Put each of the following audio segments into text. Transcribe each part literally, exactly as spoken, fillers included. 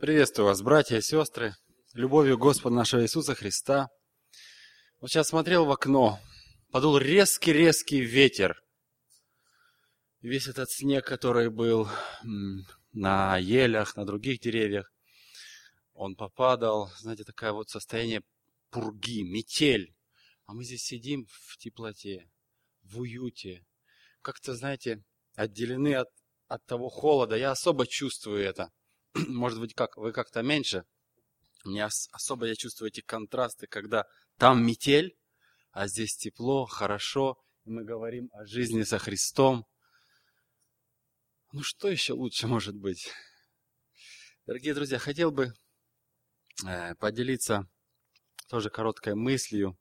Приветствую вас, братья и сестры, любовью Господа нашего Иисуса Христа. Вот сейчас смотрел в окно, подул резкий-резкий ветер. И весь этот снег, который был на елях, на других деревьях, он попадал, знаете, такое вот состояние пурги, метель. А мы здесь сидим в теплоте, в уюте, как-то, знаете, отделены от, от того холода. Я особо чувствую это. Может быть, как, вы как-то меньше. У меня особо я чувствую эти контрасты, когда там метель, а здесь тепло, хорошо, и мы говорим о жизни со Христом. Ну что еще лучше может быть? Дорогие друзья, хотел бы э, поделиться тоже короткой мыслью.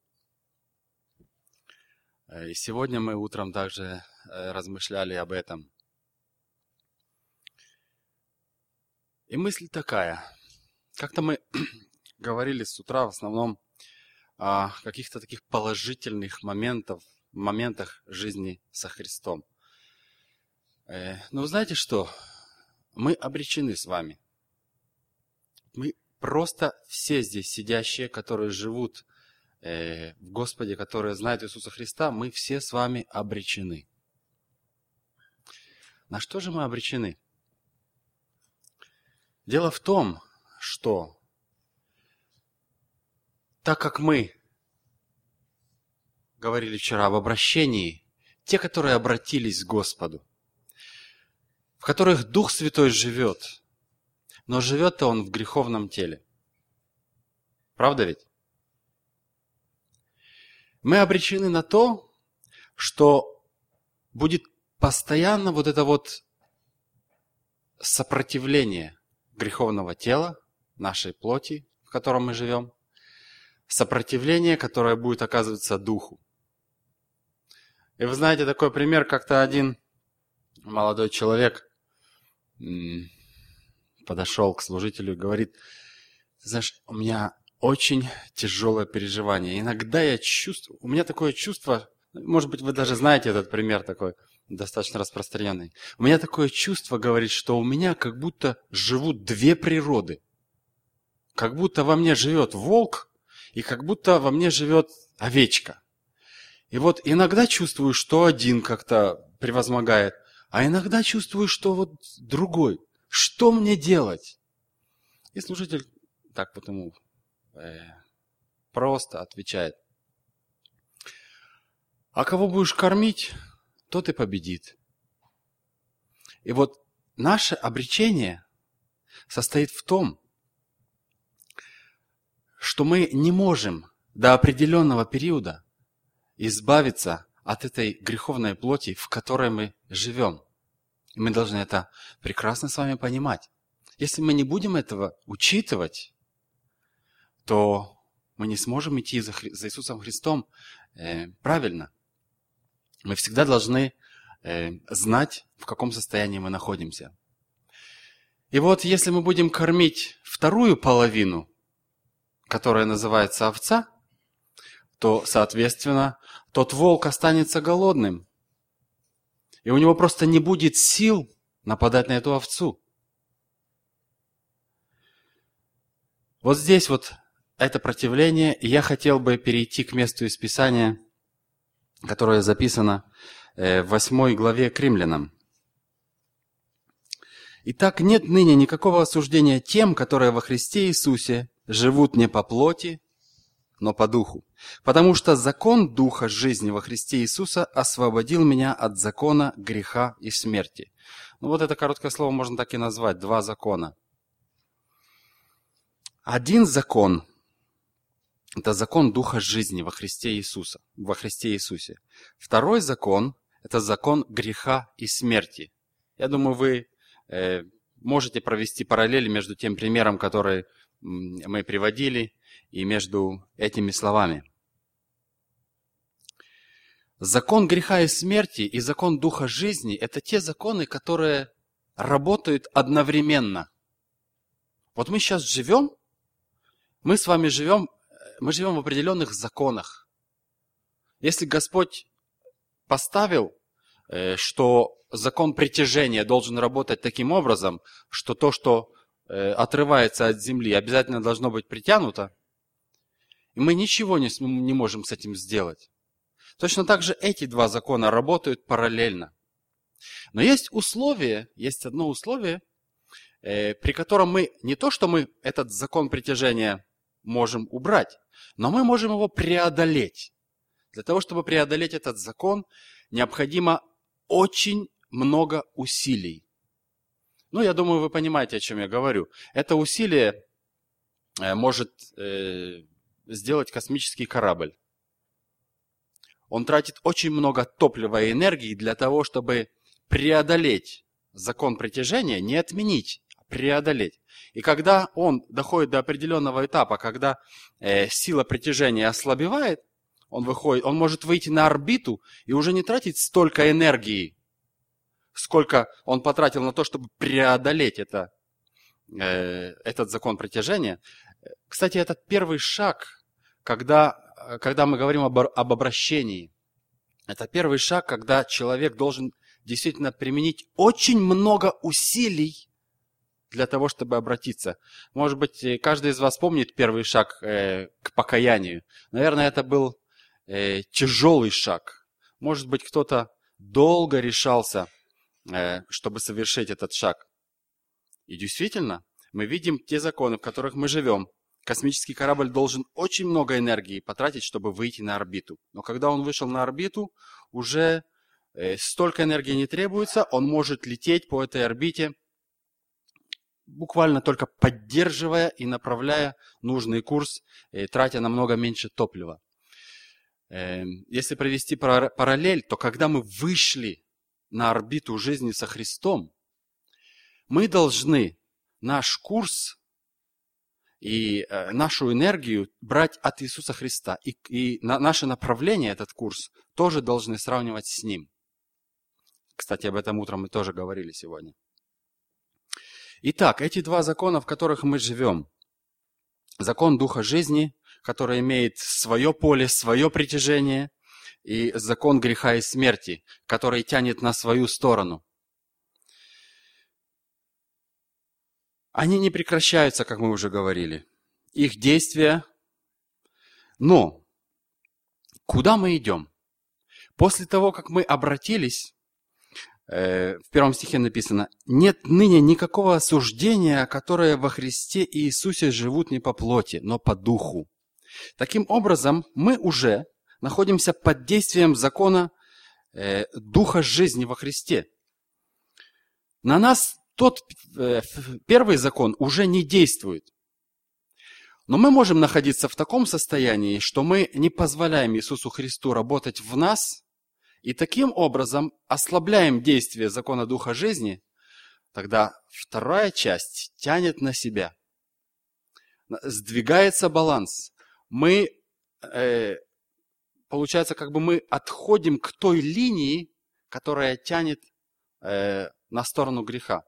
И сегодня мы утром также э, размышляли об этом. И мысль такая. Как-то мы говорили с утра в основном о каких-то таких положительных моментах, моментах жизни со Христом. Э, но вы знаете что? Мы обречены с вами. Мы просто все здесь сидящие, которые живут э, в Господе, которые знают Иисуса Христа, мы все с вами обречены. На что же мы обречены? Дело в том, что так как мы говорили вчера об обращении, те, которые обратились к Господу, в которых Дух Святой живет, но живет-то Он в греховном теле. Правда ведь? Мы обречены на то, что будет постоянно вот это вот сопротивление греховного тела, нашей плоти, в котором мы живем, сопротивление, которое будет оказываться духу. И вы знаете такой пример, как-то один молодой человек подошел к служителю и говорит: знаешь, у меня очень тяжелое переживание. Иногда я чувствую, у меня такое чувство, может быть, вы даже знаете этот пример такой, достаточно распространенный. У меня такое чувство, говорит, что у меня как будто живут две природы. Как будто во мне живет волк, и как будто во мне живет овечка. И вот иногда чувствую, что один как-то превозмогает, а иногда чувствую, что вот другой. Что мне делать? И служитель так вот ему э, просто отвечает: а кого будешь кормить, тот и победит. И вот наше обречение состоит в том, что мы не можем до определенного периода избавиться от этой греховной плоти, в которой мы живем. И мы должны это прекрасно с вами понимать. Если мы не будем этого учитывать, то мы не сможем идти за, Хри- за Иисусом Христом э, правильно. Мы всегда должны э, знать, в каком состоянии мы находимся. И вот если мы будем кормить вторую половину, которая называется овца, то, соответственно, тот волк останется голодным. И у него просто не будет сил нападать на эту овцу. Вот здесь вот это противление, и я хотел бы перейти к месту из Писания, которое записано в восьмой главе к Римлянам. «Итак, нет ныне никакого осуждения тем, которые во Христе Иисусе живут не по плоти, но по духу. Потому что закон Духа жизни во Христе Иисуса освободил меня от закона греха и смерти». Ну вот это короткое слово можно так и назвать, два закона. Один закон – это закон Духа жизни во Христе Иисуса, во Христе Иисусе. Второй закон – это закон греха и смерти. Я думаю, вы э, можете провести параллель между тем примером, который мы приводили, и между этими словами. Закон греха и смерти и закон Духа жизни – это те законы, которые работают одновременно. Вот мы сейчас живем, мы с вами живем, мы живем в определенных законах. Если Господь поставил, что закон притяжения должен работать таким образом, что то, что э, отрывается от земли, обязательно должно быть притянуто. И мы ничего не, не можем с этим сделать. Точно так же эти два закона работают параллельно. Но есть условие, есть одно условие, э, при котором мы не то, что мы этот закон притяжения можем убрать, но мы можем его преодолеть. Для того, чтобы преодолеть этот закон, необходимо очень много усилий. Ну, я думаю, вы понимаете, о чем я говорю. Это усилие э, может э, сделать космический корабль. Он тратит очень много топлива и энергии для того, чтобы преодолеть закон притяжения, не отменить, а преодолеть. И когда он доходит до определенного этапа, когда э, сила притяжения ослабевает, он выходит, он может выйти на орбиту и уже не тратить столько энергии, сколько он потратил на то, чтобы преодолеть это, э, этот закон притяжения. Кстати, это первый шаг, когда, когда мы говорим об, об обращении. Это первый шаг, когда человек должен действительно применить очень много усилий для того, чтобы обратиться. Может быть, каждый из вас помнит первый шаг э, к покаянию. Наверное, это был э, тяжелый шаг. Может быть, кто-то долго решался, э, чтобы совершить этот шаг. И действительно, мы видим те законы, в которых мы живем. Космический корабль должен очень много энергии потратить, чтобы выйти на орбиту. Но когда он вышел на орбиту, уже э, столько энергии не требуется, он может лететь по этой орбите, буквально только поддерживая и направляя нужный курс, э, тратя намного меньше топлива. Э, если провести параллель, то когда мы вышли на орбиту жизни со Христом, мы должны наш курс и э, нашу энергию брать от Иисуса Христа. И, и на, наше направление, этот курс, тоже должны сравнивать с Ним. Кстати, об этом утром мы тоже говорили сегодня. Итак, эти два закона, в которых мы живем. Закон Духа жизни, который имеет свое поле, свое притяжение, и закон греха и смерти, который тянет на свою сторону. Они не прекращаются, как мы уже говорили. Их действия. Но куда мы идем? После того, как мы обратились, э, в первом стихе написано: «Нет ныне никакого осуждения, которое во Христе Иисусе живут не по плоти, но по духу». Таким образом, мы уже находимся под действием закона э, Духа жизни во Христе. На нас тот э, первый закон уже не действует. Но мы можем находиться в таком состоянии, что мы не позволяем Иисусу Христу работать в нас, и таким образом ослабляем действие закона Духа жизни. Тогда вторая часть тянет на себя. Сдвигается баланс. Мы, э, получается, как бы мы отходим к той линии, которая тянет э, на сторону греха.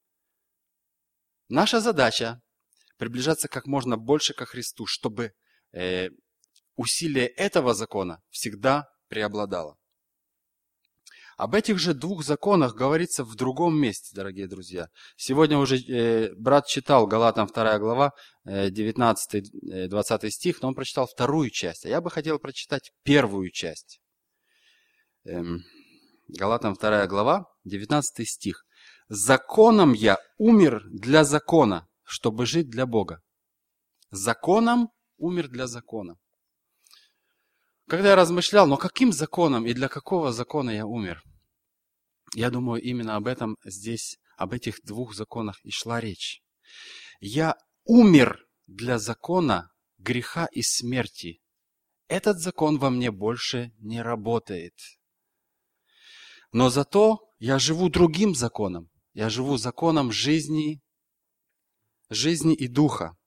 Наша задача приближаться как можно больше ко Христу, чтобы э, усилие этого закона всегда преобладало. Об этих же двух законах говорится в другом месте, дорогие друзья. Сегодня уже э, брат читал Галатам вторая глава, э, девятнадцатый-двадцатый стих, но он прочитал вторую часть. А я бы хотел прочитать первую часть. Эм, Галатам вторая глава, девятнадцатый стих. «Законом я умер для закона, чтобы жить для Бога». Законом умер для закона. Когда я размышлял, но каким законом и для какого закона я умер? Я думаю, именно об этом здесь, об этих двух законах и шла речь. Я умер для закона греха и смерти. Этот закон во мне больше не работает. Но зато я живу другим законом. Я живу законом жизни, жизни и духа.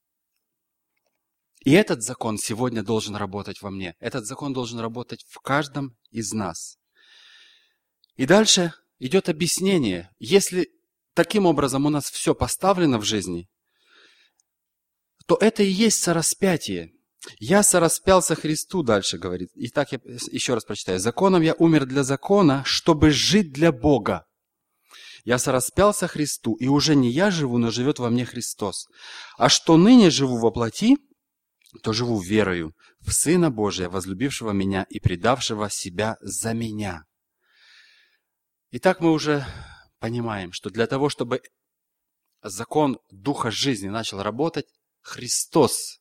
И этот закон сегодня должен работать во мне. Этот закон должен работать в каждом из нас. И дальше идет объяснение. Если таким образом у нас все поставлено в жизни, то это и есть сораспятие. Я сораспялся Христу, дальше говорит. Итак, я еще раз прочитаю. Законом я умер для закона, чтобы жить для Бога. Я сораспялся Христу, и уже не я живу, но живет во мне Христос. А что ныне живу во плоти, то живу верою в Сына Божия, возлюбившего меня и предавшего себя за меня». Итак, мы уже понимаем, что для того, чтобы закон Духа жизни начал работать, Христос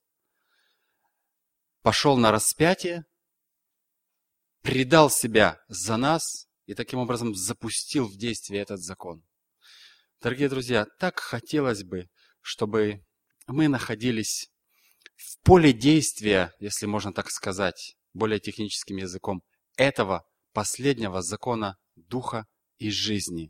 пошел на распятие, предал себя за нас и таким образом запустил в действие этот закон. Дорогие друзья, так хотелось бы, чтобы мы находились в поле действия, если можно так сказать, более техническим языком, этого последнего закона Духа и жизни.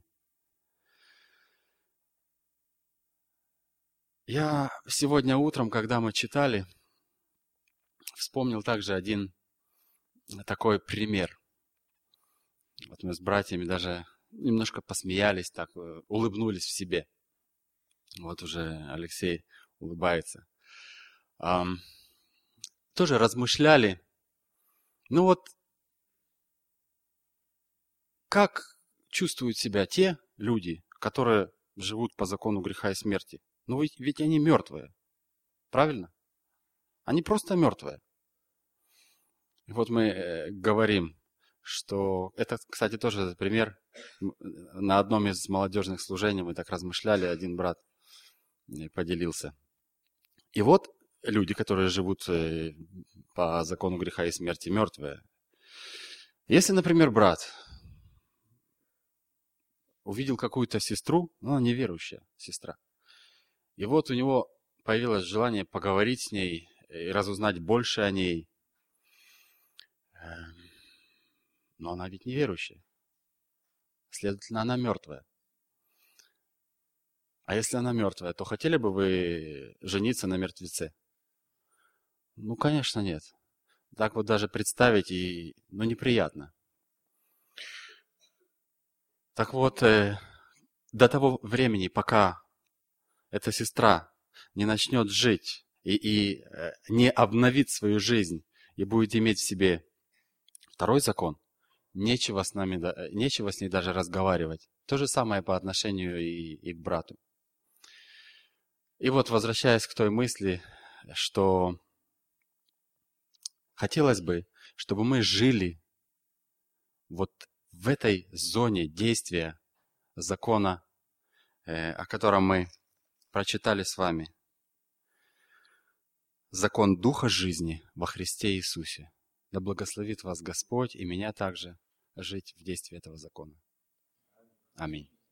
Я сегодня утром, когда мы читали, вспомнил также один такой пример. Вот мы с братьями даже немножко посмеялись, так улыбнулись в себе. Вот уже Алексей улыбается. Ам, тоже размышляли. Ну вот, как чувствуют себя те люди, которые живут по закону греха и смерти? Ну ведь, ведь они мертвые. Правильно? Они просто мертвые. И вот мы э, говорим, что это, кстати, тоже пример. На одном из молодежных служений мы так размышляли, один брат поделился. И вот люди, которые живут э, по закону греха и смерти, мертвые. Если, например, брат увидел какую-то сестру, ну, она неверующая сестра, и вот у него появилось желание поговорить с ней и разузнать больше о ней. Но она ведь неверующая. Следовательно, она мертвая. А если она мертвая, то хотели бы вы жениться на мертвеце? Ну, конечно, нет. Так вот даже представить, и, ну, неприятно. Так вот, э, до того времени, пока эта сестра не начнет жить и, и э, не обновит свою жизнь и будет иметь в себе второй закон, нечего с нами, нечего с ней даже разговаривать. То же самое по отношению и, и к брату. И вот, возвращаясь к той мысли, что хотелось бы, чтобы мы жили вот в этой зоне действия закона, э, о котором мы прочитали с вами. Закон Духа жизни во Христе Иисусе. Да благословит вас Господь и меня также жить в действии этого закона. Аминь.